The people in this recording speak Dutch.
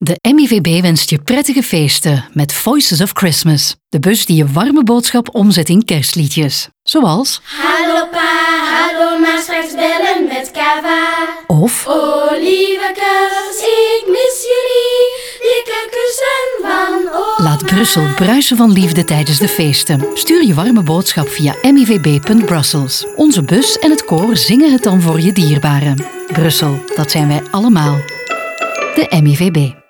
De MIVB wenst je prettige feesten met Voices of Christmas. De bus die je warme boodschap omzet in kerstliedjes. Zoals... Hallo pa, hallo ma, straks bellen met Kava. Of... Oh lievekes, ik mis jullie. Dikke kussen van oma. Laat Brussel bruisen van liefde tijdens de feesten. Stuur je warme boodschap via mivb.brussels. Onze bus en het koor zingen het dan voor je dierbaren. Brussel, dat zijn wij allemaal. De MIVB.